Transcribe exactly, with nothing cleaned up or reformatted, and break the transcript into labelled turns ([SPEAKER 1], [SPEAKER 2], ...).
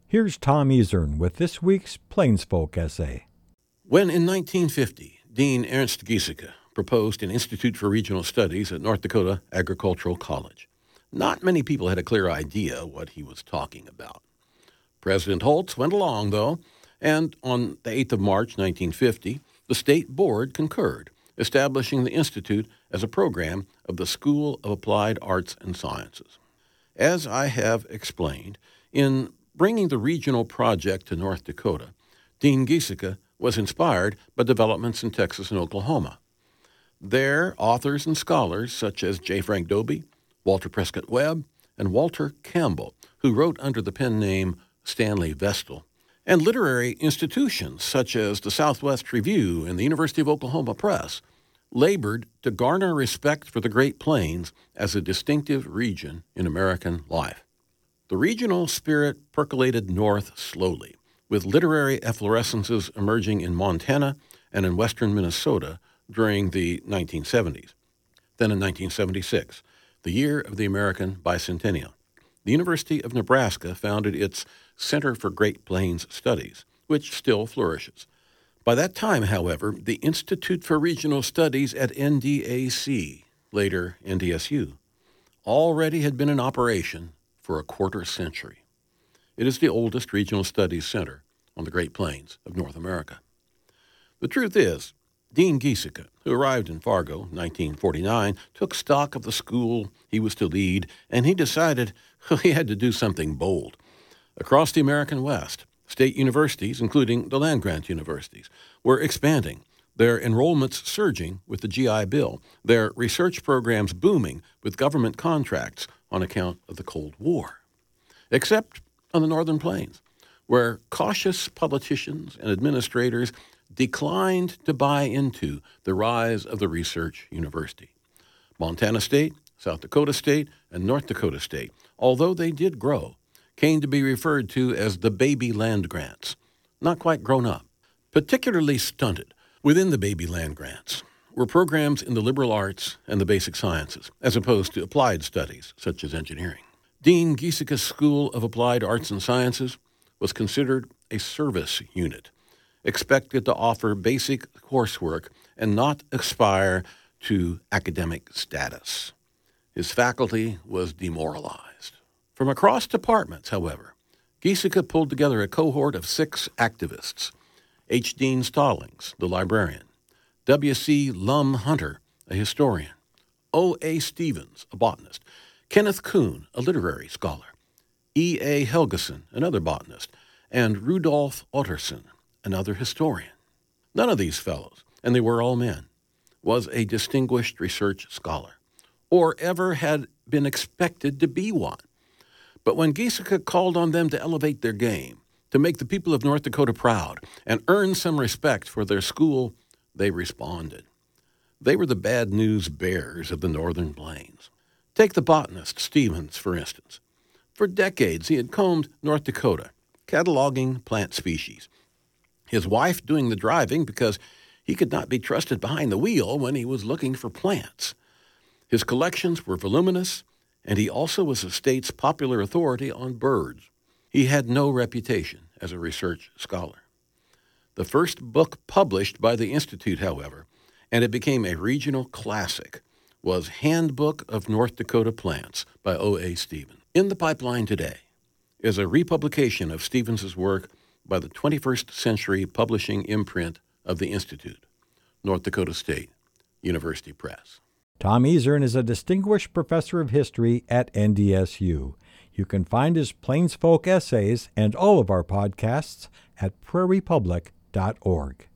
[SPEAKER 1] Here's Tom Ezern with this week's Plains Folk essay.
[SPEAKER 2] When in nineteen fifty, Dean Ernst Giesecke proposed an Institute for Regional Studies at North Dakota Agricultural College, not many people had a clear idea what he was talking about. President Holtz went along, though, and on the eighth of March, nineteen fifty, the state board concurred, establishing the Institute as a program of the School of Applied Arts and Sciences. As I have explained, in bringing the regional project to North Dakota, Dean Giesecke was inspired by developments in Texas and Oklahoma. There, authors and scholars such as J. Frank Dobie, Walter Prescott Webb, and Walter Campbell, who wrote under the pen name Stanley Vestal, and literary institutions such as the Southwest Review and the University of Oklahoma Press, labored to garner respect for the Great Plains as a distinctive region in American life. The regional spirit percolated north slowly, with literary efflorescences emerging in Montana and in western Minnesota during the nineteen seventies. Then in nineteen seventy-six, the year of the American bicentennial, the University of Nebraska founded its Center for Great Plains Studies, which still flourishes. By that time, however, the Institute for Regional Studies at N D A C, later N D S U, already had been in operation for a quarter century. It is the oldest regional studies center on the Great Plains of North America. The truth is, Dean Giesecke, who arrived in Fargo in nineteen forty-nine, took stock of the school he was to lead, and he decided he had to do something bold. Across the American West, state universities, including the land-grant universities, were expanding, their enrollments surging with the G I Bill, their research programs booming with government contracts on account of the Cold War. Except on the Northern Plains, where cautious politicians and administrators declined to buy into the rise of the research university. Montana State, South Dakota State, and North Dakota State, although they did grow, came to be referred to as the baby land grants, not quite grown up. Particularly stunted within the baby land grants were programs in the liberal arts and the basic sciences, as opposed to applied studies such as engineering. Dean Giesecke's School of Applied Arts and Sciences was considered a service unit, expected to offer basic coursework and not aspire to academic status. His faculty was demoralized. From across departments, however, Giesecke pulled together a cohort of six activists: H. Dean Stallings, the librarian; W. C. Lum Hunter, a historian; O. A. Stevens, a botanist; Kenneth Kuhn, a literary scholar; E. A. Helgeson, another botanist; and Rudolf Otterson, another historian. None of these fellows, and they were all men, was a distinguished research scholar, or ever had been expected to be one. But when Giesecke called on them to elevate their game, to make the people of North Dakota proud, and earn some respect for their school, they responded. They were the bad news bears of the Northern Plains. Take the botanist Stevens, for instance. For decades, he had combed North Dakota, cataloging plant species. His wife doing the driving because he could not be trusted behind the wheel when he was looking for plants. His collections were voluminous, and he also was the state's popular authority on birds. He had no reputation as a research scholar. The first book published by the Institute, however, and it became a regional classic, was Handbook of North Dakota Plants by O. A. Stevens. In the pipeline today is a republication of Stevens's work by the twenty-first Century Publishing imprint of the Institute, North Dakota State University Press.
[SPEAKER 1] Tom Ezern is a distinguished professor of history at N D S U. You can find his Plains Folk essays and all of our podcasts at prairie public dot org.